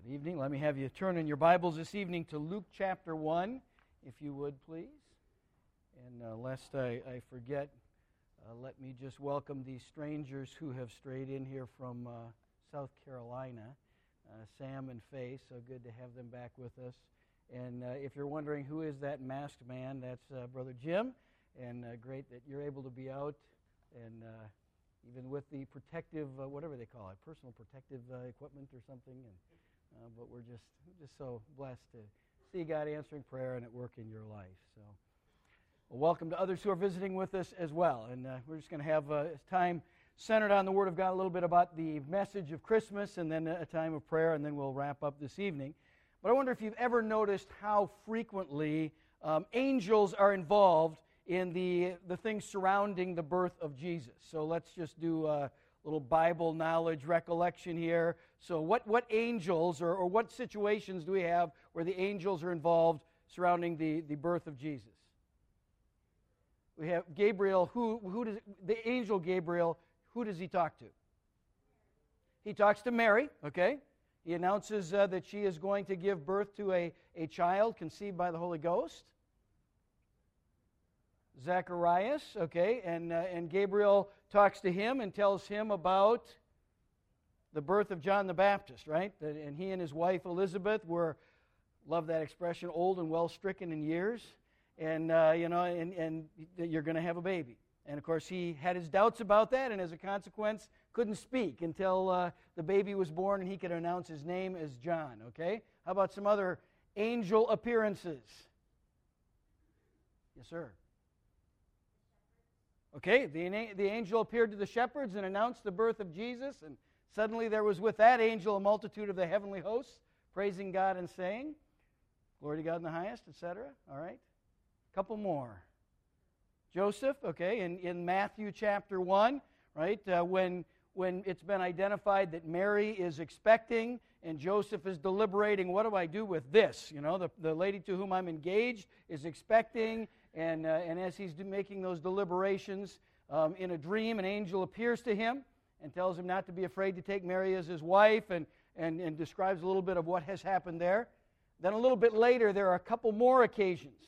Good evening. Let me have you turn in your Bibles this evening to Luke chapter 1, if you would, please. And lest I forget, let me just welcome these strangers who have strayed in here from South Carolina, Sam and Faye. So good to have them back with us. And if you're wondering who is that masked man, that's Brother Jim. And great that you're able to be out and even with the protective, whatever they call it, personal protective equipment or something. But we're just so blessed to see God answering prayer and at work in your life. So, welcome to others who are visiting with us as well. And we're just going to have time centered on the Word of God, a little bit about the message of Christmas, and then a time of prayer, and then we'll wrap up this evening. But I wonder if you've ever noticed how frequently angels are involved in the things surrounding the birth of Jesus. So let's just do a little Bible knowledge recollection here. So what angels or what situations do we have where the angels are involved surrounding the birth of Jesus? We have Gabriel. Who does the angel Gabriel? Who does he talk to? He talks to Mary. Okay, he announces that she is going to give birth to a child conceived by the Holy Ghost. Zacharias, okay, and Gabriel talks to him and tells him about the birth of John the Baptist, right? And he and his wife Elizabeth were, love that expression, old and well stricken in years, and and you're going to have a baby. And of course, he had his doubts about that, and as a consequence, couldn't speak until the baby was born, and he could announce his name as John. Okay, how about some other angel appearances? Yes, sir. Okay, the angel appeared to the shepherds and announced the birth of Jesus, and suddenly there was with that angel a multitude of the heavenly hosts, praising God and saying, "Glory to God in the highest," etc. All right, a couple more. Joseph, okay, in Matthew chapter 1, right, when it's been identified that Mary is expecting and Joseph is deliberating, what do I do with this? You know, the lady to whom I'm engaged is expecting. And as he's making those deliberations, in a dream, an angel appears to him and tells him not to be afraid to take Mary as his wife and describes a little bit of what has happened there. Then a little bit later, there are a couple more occasions.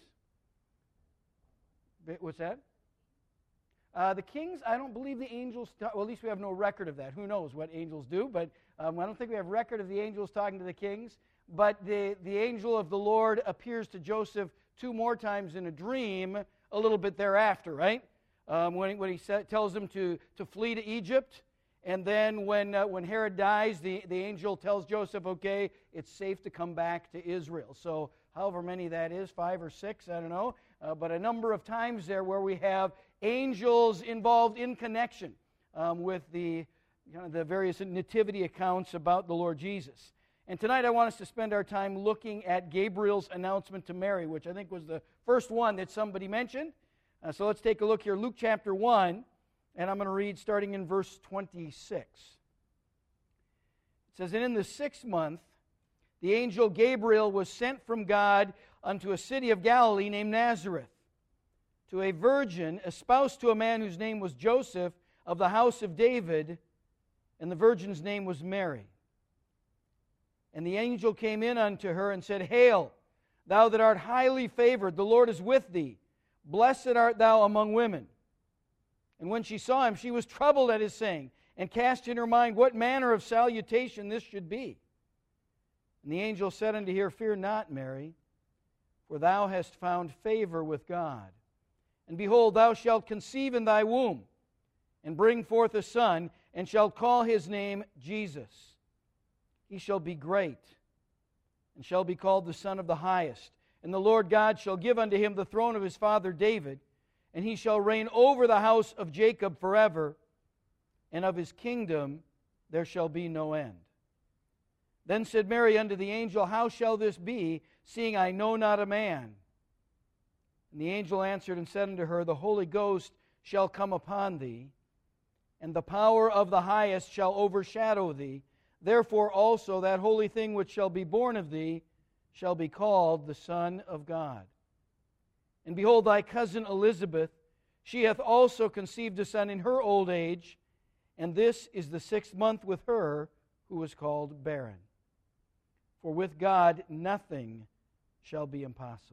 What's that? The kings, I don't believe the angels, well, at least we have no record of that. Who knows what angels do, but I don't think we have record of the angels talking to the kings. But the angel of the Lord appears to Joseph 2 more times in a dream a little bit thereafter, right? When he tells him to flee to Egypt, and then when Herod dies, the angel tells Joseph, okay, it's safe to come back to Israel. So however many that is, 5 or 6, I don't know, but a number of times there where we have angels involved in connection with the various nativity accounts about the Lord Jesus. And tonight I want us to spend our time looking at Gabriel's announcement to Mary, which I think was the first one that somebody mentioned. So let's take a look here. Luke chapter 1, and I'm going to read starting in verse 26. It says, "And in the 6th month, the angel Gabriel was sent from God unto a city of Galilee named Nazareth, to a virgin espoused to a man whose name was Joseph, of the house of David, and the virgin's name was Mary. And the angel came in unto her and said, Hail, thou that art highly favored, the Lord is with thee. Blessed art thou among women. And when she saw him, she was troubled at his saying, and cast in her mind what manner of salutation this should be. And the angel said unto her, Fear not, Mary, for thou hast found favor with God. And behold, thou shalt conceive in thy womb, and bring forth a son, and shalt call his name Jesus. He shall be great, and shall be called the Son of the Highest. And the Lord God shall give unto him the throne of his father David, and he shall reign over the house of Jacob forever, and of his kingdom there shall be no end. Then said Mary unto the angel, How shall this be, seeing I know not a man? And the angel answered and said unto her, The Holy Ghost shall come upon thee, and the power of the Highest shall overshadow thee. Therefore also that holy thing which shall be born of thee shall be called the Son of God. And behold, thy cousin Elizabeth, she hath also conceived a son in her old age, and this is the 6th month with her who was called barren. for with God nothing shall be impossible.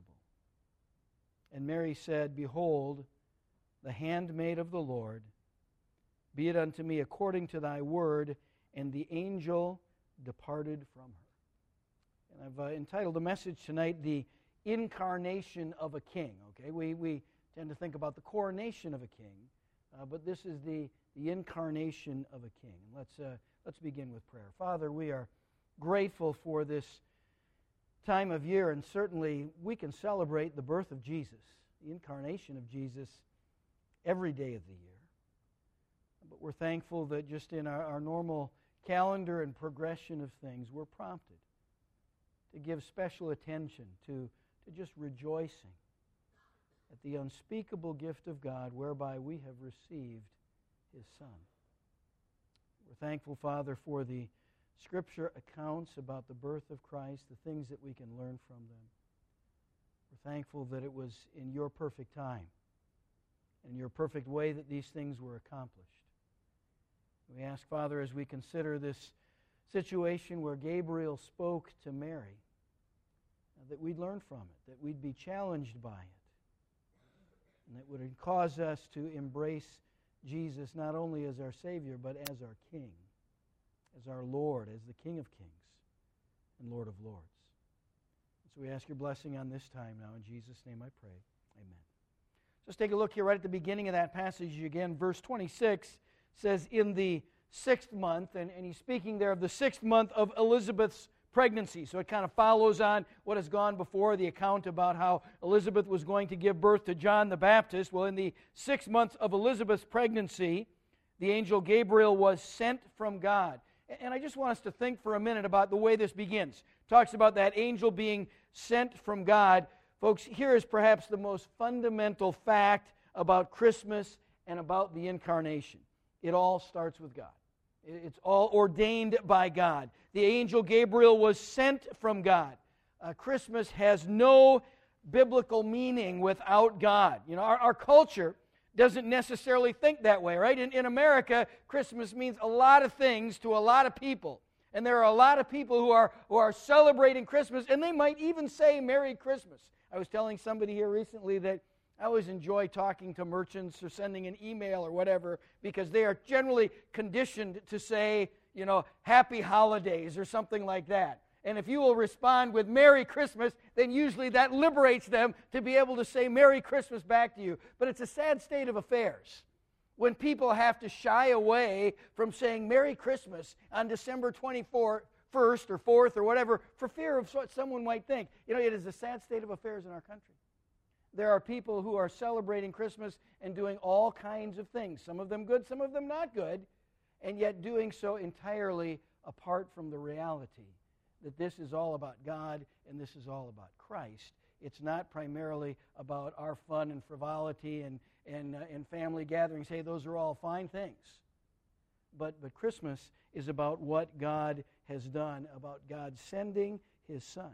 And Mary said, Behold, the handmaid of the Lord, be it unto me according to thy word. And the angel departed from her. And I've entitled the message tonight, The Incarnation of a King. Okay, we tend to think about the coronation of a king, but this is the incarnation of a king. Let's begin with prayer. Father, we are grateful for this time of year, and certainly we can celebrate the birth of Jesus, the incarnation of Jesus, every day of the year. But we're thankful that just in our normal calendar and progression of things, we're prompted to give special attention to just rejoicing at the unspeakable gift of God whereby we have received His Son. We're thankful, Father, for the Scripture accounts about the birth of Christ, the things that we can learn from them. We're thankful that it was in your perfect time, in your perfect way that these things were accomplished. We ask, Father, as we consider this situation where Gabriel spoke to Mary, that we'd learn from it, that we'd be challenged by it, and that would cause us to embrace Jesus not only as our Savior, but as our King, as our Lord, as the King of Kings and Lord of Lords. So we ask your blessing on this time now. In Jesus' name I pray. Amen. Let's take a look here right at the beginning of that passage again. Verse 26 says, in the 6th month, and he's speaking there of the 6th month of Elizabeth's pregnancy. So it kind of follows on what has gone before, the account about how Elizabeth was going to give birth to John the Baptist. Well, in the 6th month of Elizabeth's pregnancy, the angel Gabriel was sent from God. And I just want us to think for a minute about the way this begins. It talks about that angel being sent from God. Folks, here is perhaps the most fundamental fact about Christmas and about the incarnation. It all starts with God. It's all ordained by God. The angel Gabriel was sent from God. Christmas has no biblical meaning without God. You know, our culture doesn't necessarily think that way, right? In America, Christmas means a lot of things to a lot of people. And there are a lot of people who are celebrating Christmas, and they might even say Merry Christmas. I was telling somebody here recently that I always enjoy talking to merchants or sending an email or whatever, because they are generally conditioned to say, you know, Happy Holidays or something like that. And if you will respond with Merry Christmas, then usually that liberates them to be able to say Merry Christmas back to you. But it's a sad state of affairs when people have to shy away from saying Merry Christmas on December 1st or 4th or whatever for fear of what someone might think. You know, it is a sad state of affairs in our country. There are people who are celebrating Christmas and doing all kinds of things, some of them good, some of them not good, and yet doing so entirely apart from the reality that this is all about God and this is all about Christ. It's not primarily about our fun and frivolity and family gatherings. Hey, those are all fine things. But Christmas is about what God has done, about God sending His Son.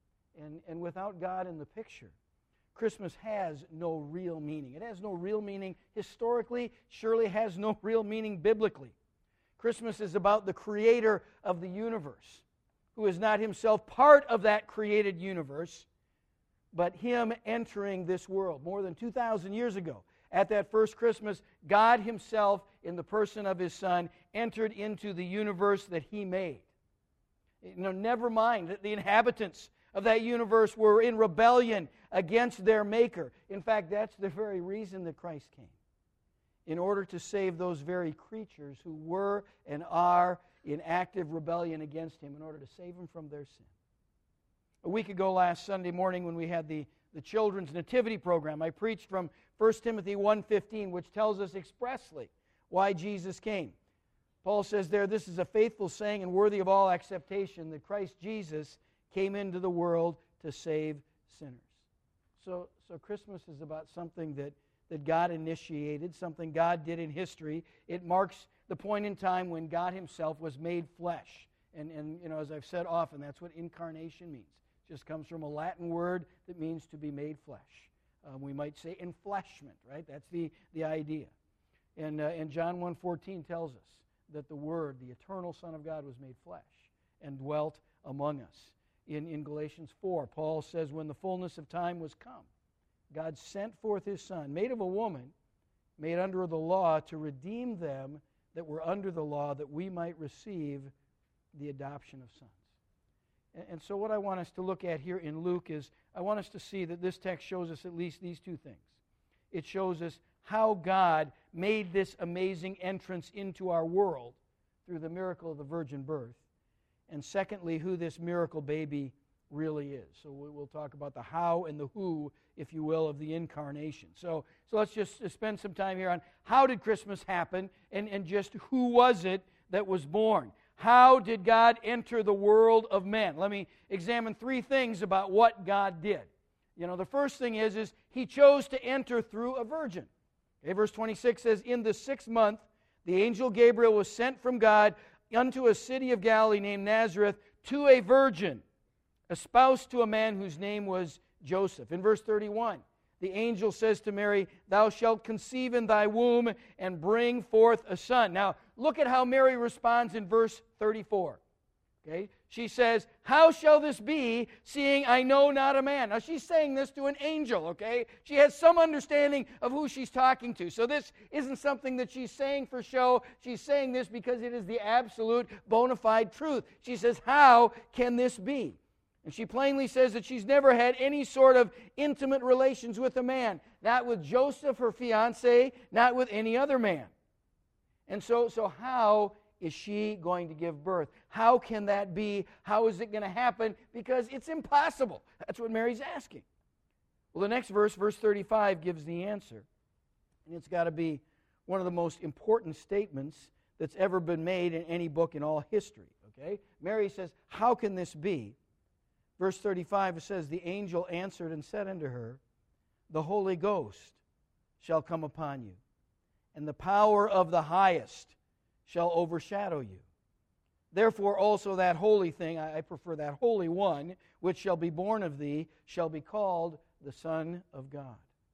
And without God in the picture, Christmas has no real meaning. It has no real meaning historically, surely has no real meaning biblically. Christmas is about the creator of the universe, who is not himself part of that created universe, but him entering this world more than 2,000 years ago. At that first Christmas, God himself, in the person of his Son, entered into the universe that he made. You know, never mind that the inhabitants of that universe were in rebellion against their Maker. In fact, that's the very reason that Christ came, in order to save those very creatures who were and are in active rebellion against Him, in order to save them from their sin. A week ago last Sunday morning when we had the children's nativity program, I preached from 1 Timothy 1:15, which tells us expressly why Jesus came. Paul says there, this is a faithful saying and worthy of all acceptation, that Christ Jesus came into the world to save sinners. So Christmas is about something that God initiated, something God did in history. It marks the point in time when God himself was made flesh. And you know, as I've said often, that's what incarnation means. It just comes from a Latin word that means to be made flesh. We might say enfleshment, right? That's the idea. And John 1:14 tells us that the Word, the eternal Son of God, was made flesh and dwelt among us. in Galatians 4. Paul says, when the fullness of time was come, God sent forth His Son, made of a woman, made under the law, to redeem them that were under the law, that we might receive the adoption of sons. And so what I want us to look at here in Luke is, I want us to see that this text shows us at least these two things. It shows us how God made this amazing entrance into our world through the miracle of the virgin birth. And secondly, who this miracle baby really is. So we'll talk about the how and the who, if you will, of the incarnation. So let's just spend some time here on how did Christmas happen, and just who was it that was born. How did God enter the world of men? Let me examine three things about what God did. The first thing is He chose to enter through a virgin. Okay, verse 26 says, in the 6th month, the angel Gabriel was sent from God unto a city of Galilee named Nazareth, to a virgin, espoused to a man whose name was Joseph. In verse 31, the angel says to Mary, thou shalt conceive in thy womb and bring forth a son. Now, look at how Mary responds in verse 34. Okay? She says, how shall this be, seeing I know not a man? Now, she's saying this to an angel, okay? She has some understanding of who she's talking to. So this isn't something that she's saying for show. She's saying this because it is the absolute bona fide truth. She says, how can this be? And she plainly says that she's never had any sort of intimate relations with a man. Not with Joseph, her fiancé, not with any other man. And so how is she going to give birth? How can that be? How is it going to happen? Because it's impossible. That's what Mary's asking. Well, the next verse, verse 35, gives the answer. And it's got to be one of the most important statements that's ever been made in any book in all history. Okay? Mary says, how can this be? Verse 35, it says, the angel answered and said unto her, the Holy Ghost shall come upon you, and the power of the highest shall overshadow you. Therefore also that holy thing, I prefer that Holy One, which shall be born of thee, shall be called the Son of God.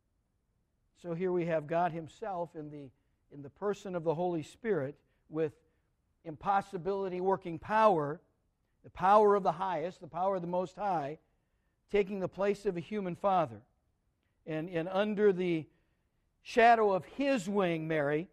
So here we have God Himself in the person of the Holy Spirit, with impossibility working power, the power of the highest, the power of the Most High, taking the place of a human father. And under the shadow of His wing, Mary,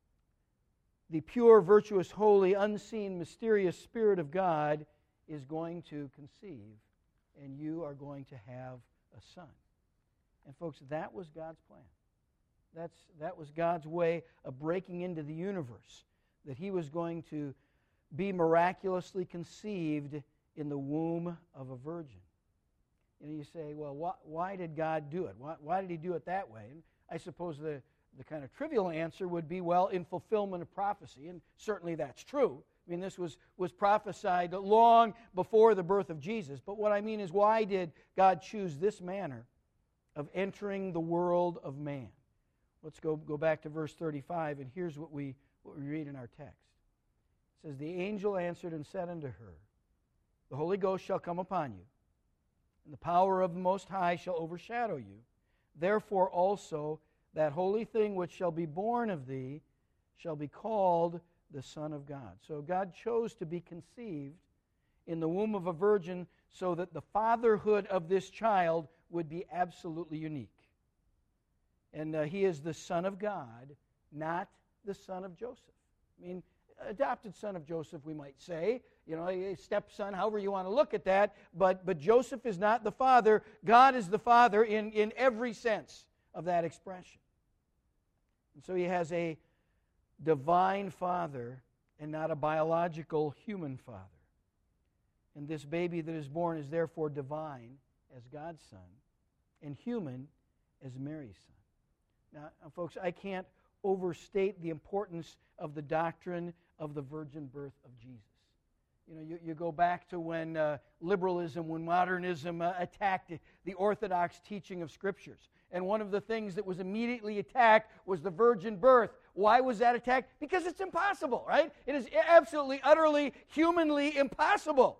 the pure, virtuous, holy, unseen, mysterious Spirit of God is going to conceive, and you are going to have a son. And folks, that was God's plan. That was God's way of breaking into the universe, that He was going to be miraculously conceived in the womb of a virgin. And you say, well, why did God do it? Why did He do it that way? And I suppose the kind of trivial answer would be, well, in fulfillment of prophecy, and certainly that's true. I mean, this was prophesied long before the birth of Jesus. But what I mean is, why did God choose this manner of entering the world of man? Let's go back to verse 35, and here's what we read in our text. It says, the angel answered and said unto her, the Holy Ghost shall come upon you, and the power of the Most High shall overshadow you. Therefore also that holy thing which shall be born of thee shall be called the Son of God. So God chose to be conceived in the womb of a virgin so that the fatherhood of this child would be absolutely unique. And He is the Son of God, not the son of Joseph. I mean, adopted son of Joseph, we might say, a stepson, however you want to look at that, but Joseph is not the father. God is the father in every sense of that expression. And so He has a divine father and not a biological human father. And this baby that is born is therefore divine as God's son and human as Mary's son. Now, folks, I can't overstate the importance of the doctrine of the virgin birth of Jesus. You go back to when liberalism, when modernism attacked the orthodox teaching of Scriptures. And one of the things that was immediately attacked was the virgin birth. Why was that attacked? Because it's impossible, right? It is absolutely, utterly, humanly impossible.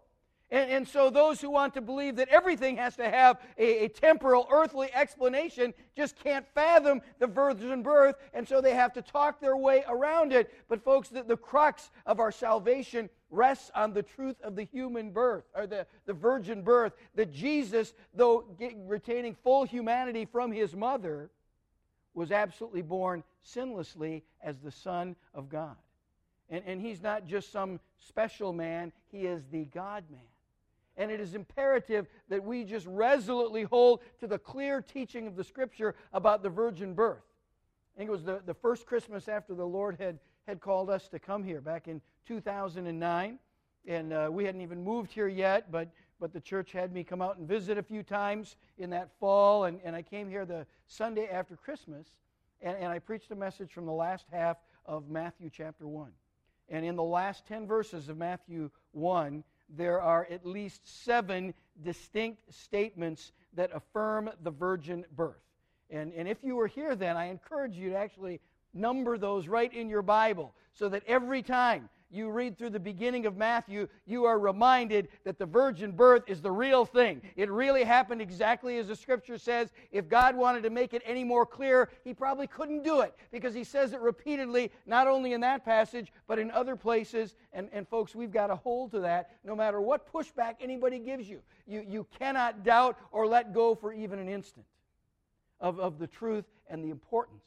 And so those who want to believe that everything has to have a temporal, earthly explanation just can't fathom the virgin birth, and so they have to talk their way around it. But folks, the crux of our salvation rests on the truth of the human birth, or the virgin birth, that Jesus, though retaining full humanity from his mother, was absolutely born sinlessly as the Son of God. And he's not just some special man, he is the God-man. And it is imperative that we just resolutely hold to the clear teaching of the Scripture about the virgin birth. I think it was the first Christmas after the Lord had called us to come here back in 2009. And we hadn't even moved here yet, but the church had me come out and visit a few times in that fall. And I came here the Sunday after Christmas, and I preached a message from the last half of Matthew chapter 1. And in the last 10 verses of Matthew 1, there are at least 7 distinct statements that affirm the virgin birth. And if you were here then, I encourage you to actually number those right in your Bible so that every time you read through the beginning of Matthew, you are reminded that the virgin birth is the real thing. It really happened exactly as the Scripture says. If God wanted to make it any more clear, he probably couldn't do it, because he says it repeatedly, not only in that passage, but in other places. And folks, we've got to hold to that no matter what pushback anybody gives you. You cannot doubt or let go for even an instant of the truth and the importance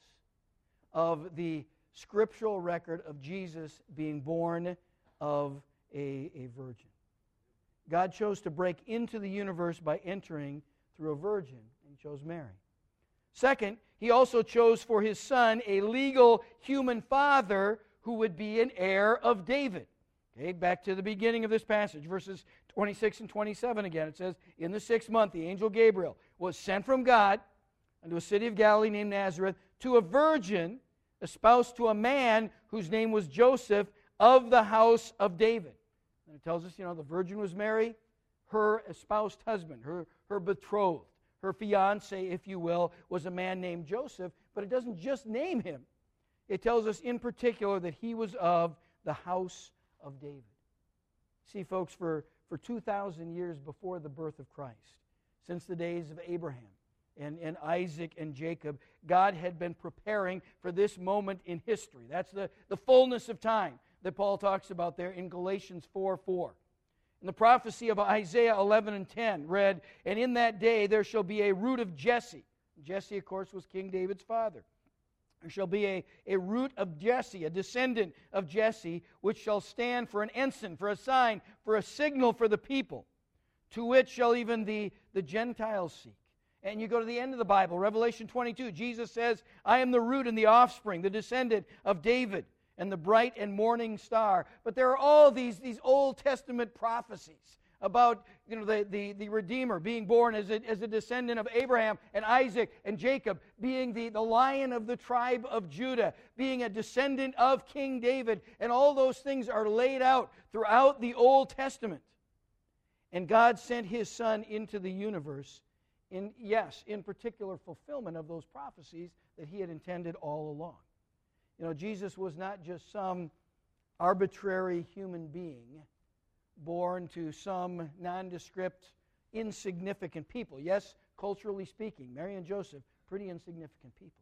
of the scriptural record of Jesus being born of a virgin. God chose to break into the universe by entering through a virgin, and he chose Mary. Second, he also chose for his son a legal human father who would be an heir of David. Okay, back to the beginning of this passage, verses 26 and 27 again. It says, "In the 6th month, the angel Gabriel was sent from God unto a city of Galilee named Nazareth to a virgin espoused to a man whose name was Joseph, of the house of David." And it tells us, the virgin was Mary, her espoused husband, her betrothed, her fiancé, if you will, was a man named Joseph, but it doesn't just name him. It tells us in particular that he was of the house of David. See, folks, for 2,000 years before the birth of Christ, since the days of Abraham, and Isaac and Jacob, God had been preparing for this moment in history. That's the fullness of time that Paul talks about there in Galatians 4:4. And the prophecy of Isaiah 11 and 10 read, "And in that day there shall be a root of Jesse." Jesse, of course, was King David's father. "There shall be a root of Jesse, a descendant of Jesse, which shall stand for an ensign, for a sign, for a signal for the people, to which shall even the Gentiles seek." And you go to the end of the Bible, Revelation 22, Jesus says, "I am the root and the offspring, the descendant of David, and the bright and morning star." But there are all these Old Testament prophecies about the Redeemer being born as a descendant of Abraham and Isaac and Jacob, being the lion of the tribe of Judah, being a descendant of King David. And all those things are laid out throughout the Old Testament. And God sent his Son into the universe in particular fulfillment of those prophecies that he had intended all along. Jesus was not just some arbitrary human being born to some nondescript, insignificant people. Yes, culturally speaking, Mary and Joseph, pretty insignificant people.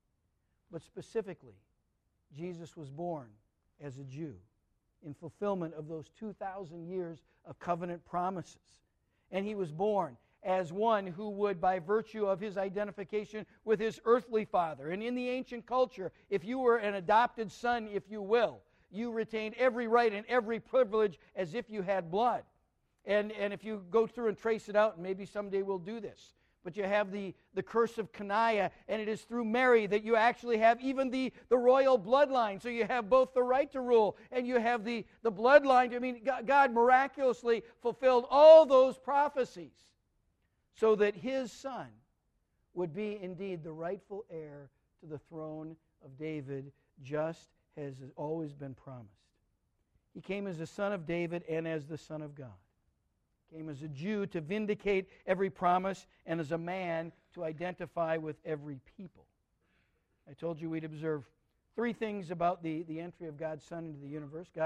But specifically, Jesus was born as a Jew in fulfillment of those 2,000 years of covenant promises. And he was born as one who would, by virtue of his identification with his earthly father. And in the ancient culture, if you were an adopted son, if you will, you retained every right and every privilege as if you had blood. And if you go through and trace it out, and maybe someday we'll do this, but you have the curse of Caniah, and it is through Mary that you actually have even the royal bloodline. So you have both the right to rule, and you have the bloodline. I mean, God miraculously fulfilled all those prophecies, so that his son would be indeed the rightful heir to the throne of David, just as has always been promised. He came as the son of David and as the Son of God. He came as a Jew to vindicate every promise, and as a man to identify with every people. I told you we'd observe 3 things about the entry of God's Son into the universe. God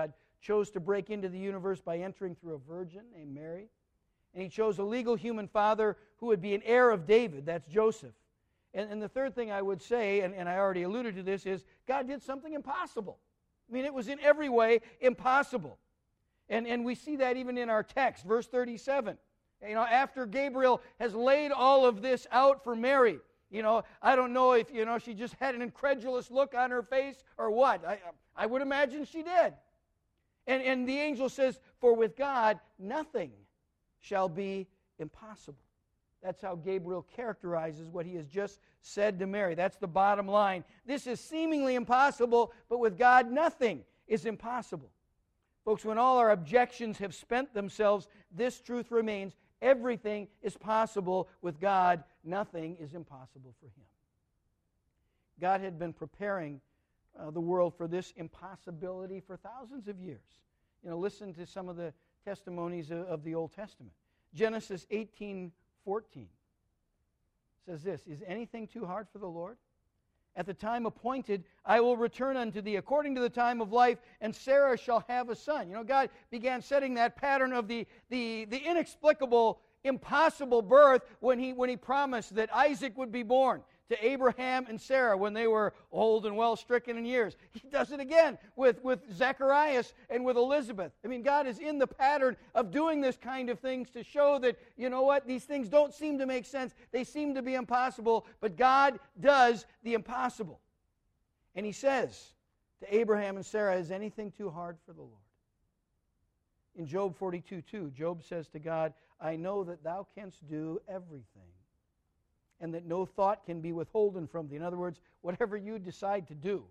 chose to break into the universe by entering through a virgin named Mary. And he chose a legal human father who would be an heir of David. That's Joseph. And the third thing I would say, and I already alluded to this, is God did something impossible. I mean, it was in every way impossible. And we see that even in our text, verse 37. After Gabriel has laid all of this out for Mary, I don't know if, she just had an incredulous look on her face or what. I would imagine she did. And the angel says, for with God, nothing shall be impossible. That's how Gabriel characterizes what he has just said to Mary. That's the bottom line. This is seemingly impossible, but with God, nothing is impossible. Folks, when all our objections have spent themselves, this truth remains. Everything is possible with God. Nothing is impossible for Him. God had been preparing the world for this impossibility for thousands of years. Listen to some of the testimonies of the Old Testament. Genesis 18:14 says this, is anything too hard for the Lord? At the time appointed, I will return unto thee according to the time of life, and Sarah shall have a son. God began setting that pattern of the inexplicable, impossible birth when he promised that Isaac would be born to Abraham and Sarah when they were old and well stricken in years. He does it again with Zacharias and with Elizabeth. I mean, God is in the pattern of doing this kind of things to show that, these things don't seem to make sense. They seem to be impossible, but God does the impossible. And He says to Abraham and Sarah, is anything too hard for the Lord? In Job 42:2, Job says to God, I know that Thou canst do everything, and that no thought can be withholden from Thee. In other words, whatever you decide to do,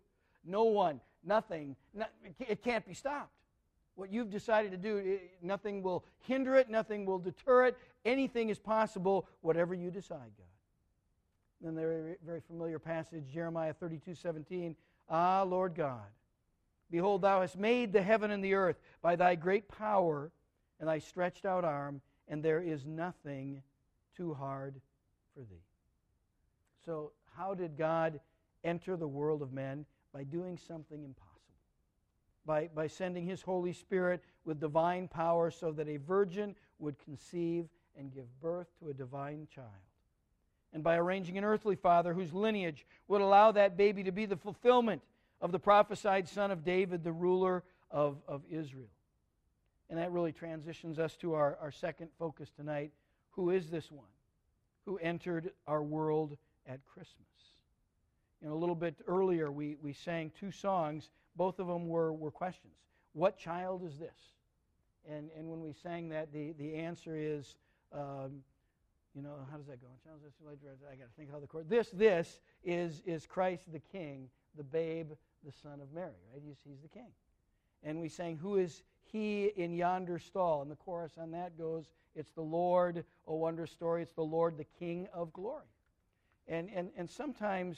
it can't be stopped. What you've decided to do, nothing will hinder it, nothing will deter it. Anything is possible, whatever you decide, God. Then the very familiar passage, Jeremiah 32:17, Ah, Lord God, behold, Thou hast made the heaven and the earth by Thy great power and Thy stretched out arm, and there is nothing too hard for Thee. So how did God enter the world of men? By doing something impossible. By sending His Holy Spirit with divine power so that a virgin would conceive and give birth to a divine child. And by arranging an earthly father whose lineage would allow that baby to be the fulfillment of the prophesied son of David, the ruler of Israel. And that really transitions us to our second focus tonight. Who is this one who entered our world at Christmas? A little bit earlier we sang two songs. Both of them were questions. What child is this? And when we sang that, the answer is, how does that go? I got to think how the chord. This is Christ the King, the babe, the Son of Mary. Right? He's the King. And we sang, who is He in yonder stall? And the chorus on that goes, it's the Lord, O wondrous story. It's the Lord, the King of glory. And sometimes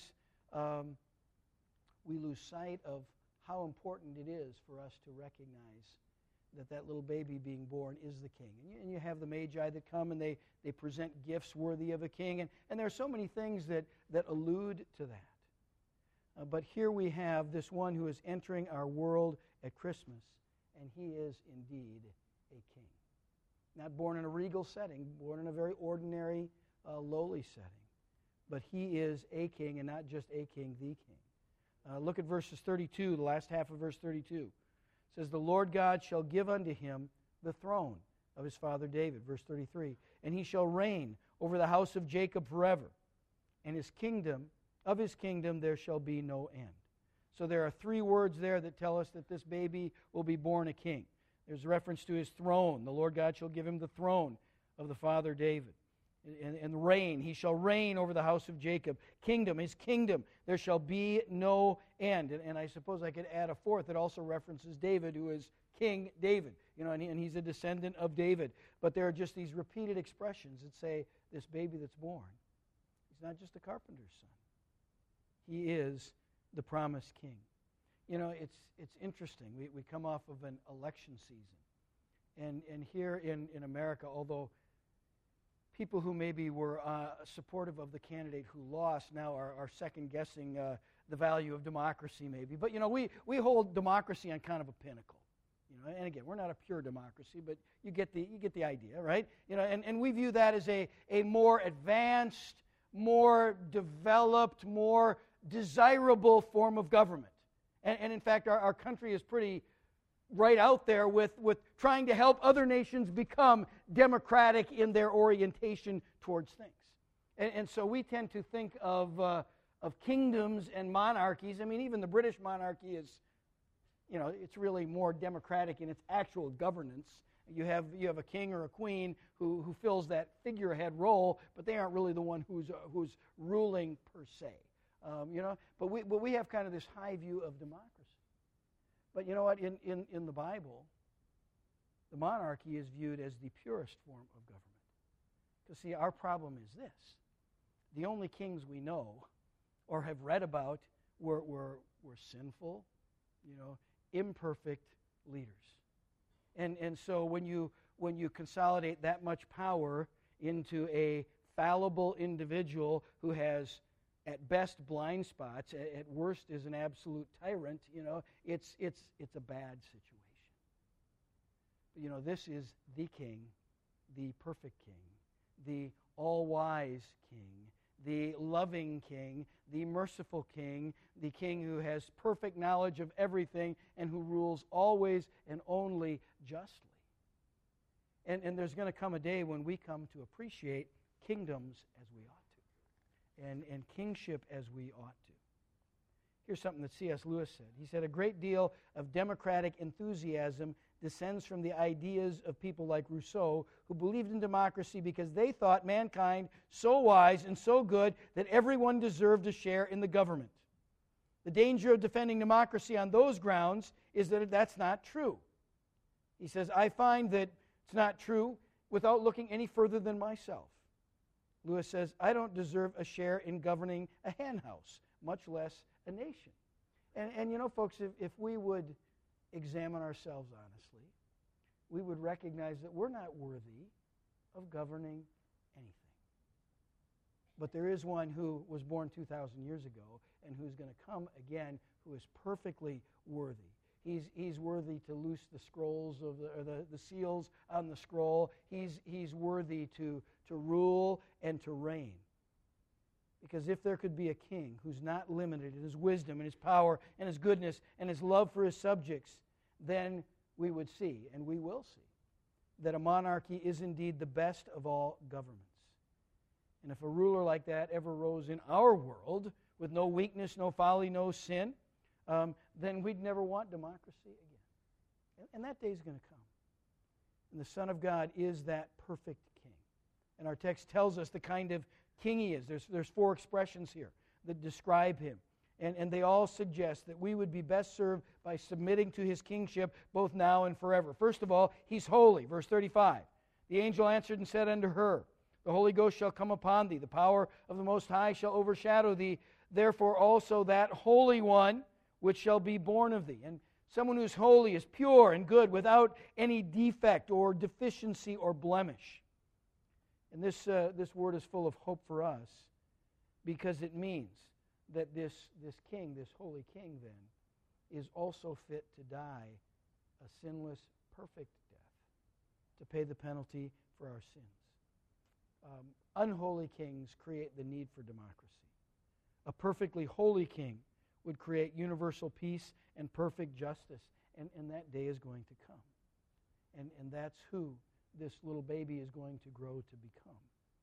we lose sight of how important it is for us to recognize that little baby being born is the King. And you have the Magi that come and they present gifts worthy of a king. And there are so many things that allude to that. But here we have this one who is entering our world at Christmas, and He is indeed a king. Not born in a regal setting, born in a very ordinary, lowly setting. But He is a king, and not just a king, the king. Look at verses 32, the last half of verse 32. It says, the Lord God shall give unto Him the throne of His father David. Verse 33, and He shall reign over the house of Jacob forever, and His kingdom, of His kingdom there shall be no end. So there are three words there that tell us that this baby will be born a king. There's reference to His throne. The Lord God shall give Him the throne of the father David. And reign, He shall reign over the house of Jacob. Kingdom, His kingdom, there shall be no end. And I suppose I could add a fourth that also references David, who is King David. And he's a descendant of David. But there are just these repeated expressions that say this baby that's born, he's not just a carpenter's son. He is the promised king. It's interesting. We come off of an election season. And here in America, although people who maybe were supportive of the candidate who lost now are second-guessing the value of democracy maybe. But, we hold democracy on kind of a pinnacle. And again, we're not a pure democracy, but you get the idea, right? And we view that as a more advanced, more developed, more desirable form of government. And in fact, our country is pretty right out there with trying to help other nations become democratic in their orientation towards things. And so we tend to think of kingdoms and monarchies. I mean, even the British monarchy is, it's really more democratic in its actual governance. You have a king or a queen who fills that figurehead role, but they aren't really the one who's ruling per se. But we have kind of this high view of democracy. But you know what? In the Bible, the monarchy is viewed as the purest form of government. Because see, our problem is this: the only kings we know or have read about were sinful, imperfect leaders. And so when you consolidate that much power into a fallible individual who has at best blind spots, at worst is an absolute tyrant, it's a bad situation. But this is the king, the perfect king, the all-wise king, the loving king, the merciful king, the king who has perfect knowledge of everything and who rules always and only justly. And there's going to come a day when we come to appreciate kingdoms as we ought to, and kingship as we ought to. Here's something that C.S. Lewis said. He said, "A great deal of democratic enthusiasm descends from the ideas of people like Rousseau, who believed in democracy because they thought mankind so wise and so good that everyone deserved a share in the government. The danger of defending democracy on those grounds is that that's not true." He says, "I find that it's not true without looking any further than myself." Lewis says, "I don't deserve a share in governing a hen house, much less a nation." And folks, if we would examine ourselves honestly, we would recognize that we're not worthy of governing anything. But there is one who was born 2,000 years ago and who's going to come again who is perfectly worthy. He's worthy to loose the scrolls of the seals on the scroll. He's worthy to rule and to reign. Because if there could be a king who's not limited in his wisdom and his power and his goodness and his love for his subjects, then we would see, and we will see, that a monarchy is indeed the best of all governments. And if a ruler like that ever rose in our world with no weakness, no folly, no sin, then we'd never want democracy again. And that day is going to come. And the Son of God is that perfect king. And our text tells us the kind of king he is. There's 4 expressions here that describe him. And they all suggest that we would be best served by submitting to his kingship both now and forever. First of all, he's holy. Verse 35. "The angel answered and said unto her, The Holy Ghost shall come upon thee. The power of the Most High shall overshadow thee. Therefore also that Holy One which shall be born of thee." And someone who's holy is pure and good, without any defect or deficiency or blemish. And this word is full of hope for us, because it means that this king, this holy king then, is also fit to die a sinless, perfect death to pay the penalty for our sins. Unholy kings create the need for democracy. A perfectly holy king would create universal peace and perfect justice, and that day is going to come. And that's who this little baby is going to grow to become,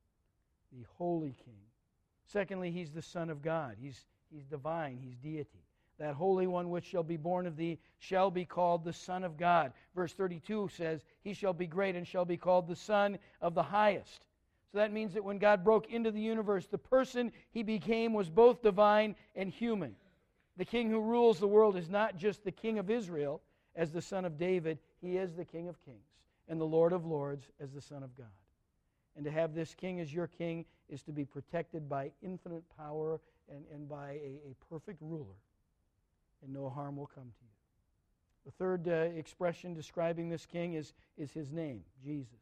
the holy king. Secondly, he's the Son of God. He's divine. He's deity. That Holy One which shall be born of thee shall be called the Son of God. Verse 32 says, "He shall be great and shall be called the Son of the Highest." So that means that when God broke into the universe, the person he became was both divine and human. The king who rules the world is not just the king of Israel as the son of David. He is the King of Kings and the Lord of Lords as the Son of God. And to have this king as your king is to be protected by infinite power and by a perfect ruler, and no harm will come to you. The third expression describing this king is his name, Jesus.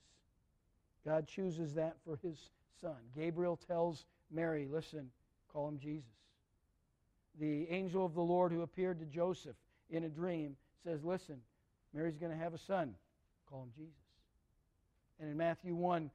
God chooses that for his son. Gabriel tells Mary, listen, call him Jesus. The angel of the Lord who appeared to Joseph in a dream says, listen, Mary's going to have a son. Call him Jesus. And in Matthew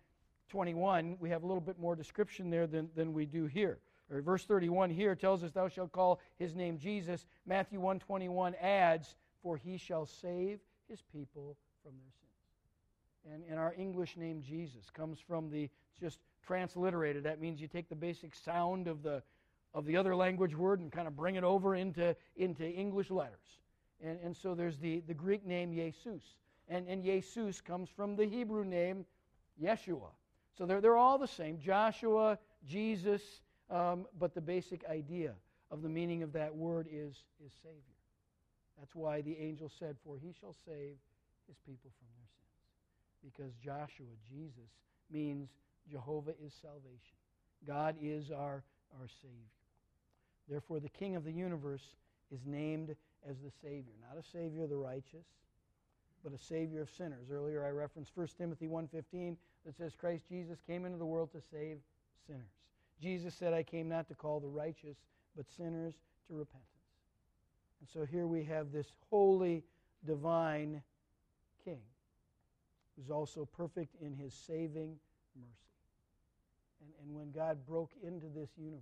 1:21, we have a little bit more description there than we do here. Or verse 31 here tells us, thou shalt call his name Jesus. Matthew 1:21 adds, for he shall save his people from their sins. And our English name Jesus comes from it's just transliterated. That means you take the basic sound of the other language word and kind of bring it over into English letters. And so there's the Greek name Jesus. And Jesus comes from the Hebrew name Yeshua. So they're all the same, Joshua, Jesus, but the basic idea of the meaning of that word is Savior. That's why the angel said, for he shall save his people from their sins. Because Joshua, Jesus, means Jehovah is salvation. God is our Savior. Therefore, the King of the universe is named as the Savior. Not a Savior of the righteous, but a Savior of sinners. Earlier I referenced 1 Timothy 1:15 that says Christ Jesus came into the world to save sinners. Jesus said, I came not to call the righteous, but sinners to repentance. And so here we have this holy, divine King who's also perfect in his saving mercy. And when God broke into this universe,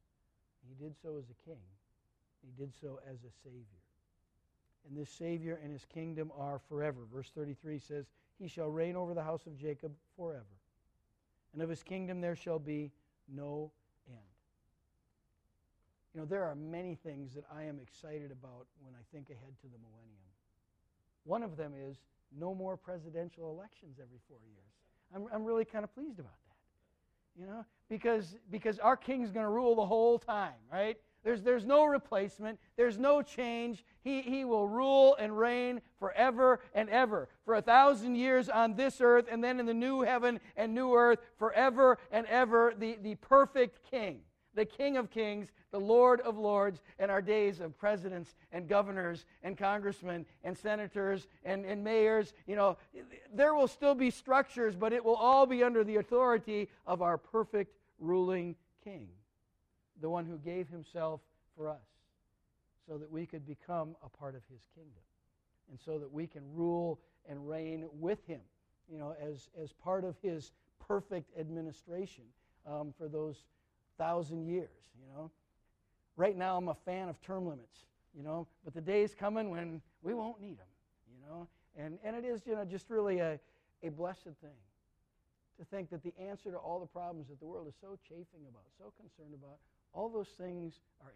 he did so as a king. He did so as a Savior. And this Savior and his kingdom are forever. Verse 33 says, he shall reign over the house of Jacob forever. And of his kingdom there shall be no end. You know, there are many things that I am excited about when I think ahead to the millennium. One of them is no more presidential elections every 4 years. I'm really kind of pleased about that. You know, because our king's going to rule the whole time, right? There's no replacement. There's no change. He will rule and reign forever and ever. For 1,000 years on this earth, and then in the new heaven and new earth, forever and ever, the perfect king. The King of kings, the Lord of lords, and our days of presidents and governors and congressmen and senators and mayors. You know, there will still be structures, but it will all be under the authority of our perfect ruling king, the one who gave himself for us so that we could become a part of his kingdom and so that we can rule and reign with him, you know, as part of his perfect administration for those 1,000 years, you know. Right now I'm a fan of term limits, you know, but the day's coming when we won't need them, you know. And it is, you know, just really a blessed thing to think that the answer to all the problems that the world is so chafing about, so concerned about, all those things are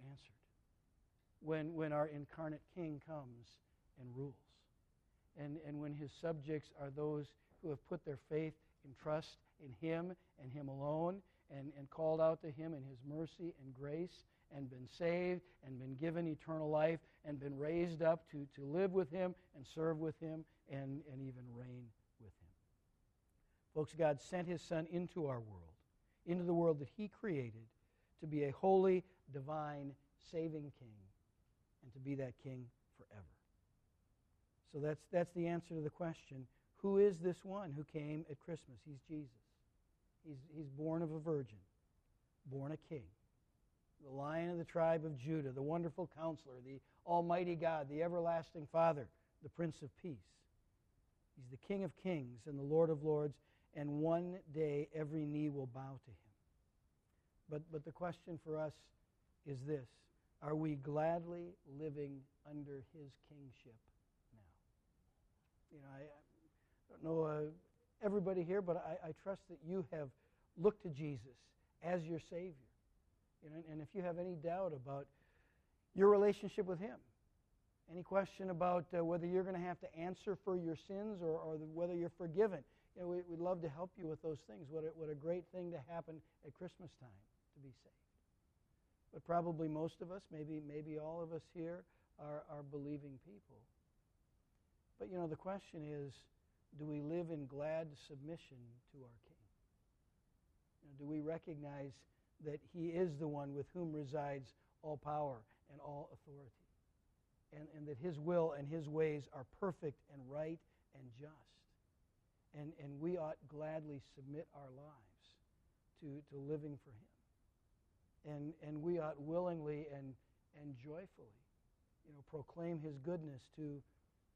answered when our incarnate King comes and rules. And when his subjects are those who have put their faith and trust in him and him alone, and called out to him in his mercy and grace, and been saved, and been given eternal life, and been raised up to live with him and serve with him and even reign with him. Folks, God sent his Son into our world, into the world that he created, to be a holy, divine, saving king, and to be that king forever. So that's the answer to the question, who is this one who came at Christmas? He's Jesus. He's born of a virgin, born a king, the Lion of the tribe of Judah, the wonderful counselor, the almighty God, the everlasting Father, the Prince of Peace. He's the King of kings and the Lord of lords, and one day every knee will bow to him. But the question for us is this: are we gladly living under his kingship now? You know, I don't know everybody here, but I trust that you have looked to Jesus as your Savior. You know, and if you have any doubt about your relationship with him, any question about whether you're going to have to answer for your sins or whether you're forgiven, you know, we'd love to help you with those things. What a great thing to happen at Christmas time, to be saved. But probably most of us, maybe all of us here, are believing people. But, you know, the question is, do we live in glad submission to our King? You know, do we recognize that he is the one with whom resides all power and all authority? And that his will and his ways are perfect and right and just. And we ought gladly submit our lives to living for him. And we ought willingly and joyfully, you know, proclaim his goodness to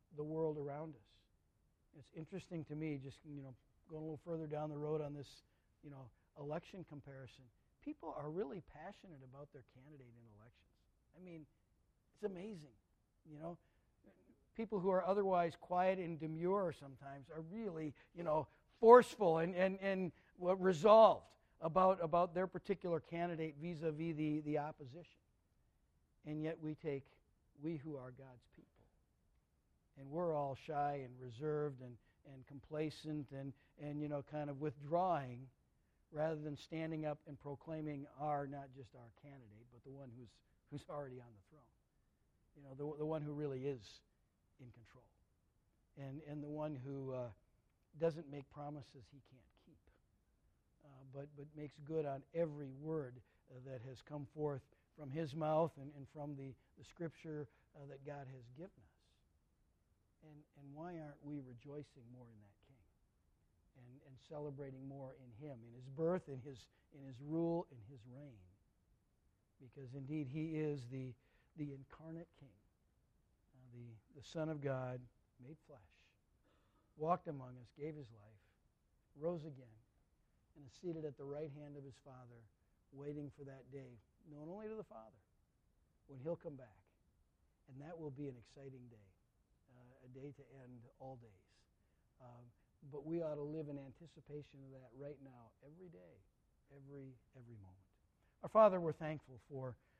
the world around us. It's interesting to me, just going a little further down the road on this, election comparison. People are really passionate about their candidate in elections. I mean, it's amazing. People who are otherwise quiet and demure sometimes are really, forceful and resolved about their particular candidate vis-a-vis the opposition. And yet we who are God's people, and we're all shy and reserved and complacent and kind of withdrawing, rather than standing up and proclaiming not just our candidate, but the one who's already on the throne. The one who really is in control, and the one who doesn't make promises he can't keep, but makes good on every word that has come forth from his mouth and from the scripture that God has given us. And why aren't we rejoicing more in that King and celebrating more in him, in his birth, in his rule, in his reign? Because indeed he is the incarnate King, the Son of God made flesh, walked among us, gave his life, rose again, and is seated at the right hand of his Father, waiting for that day, known only to the Father, when he'll come back. And that will be an exciting day, a day to end all days. But we ought to live in anticipation of that right now, every day, every moment. Our Father, we're thankful for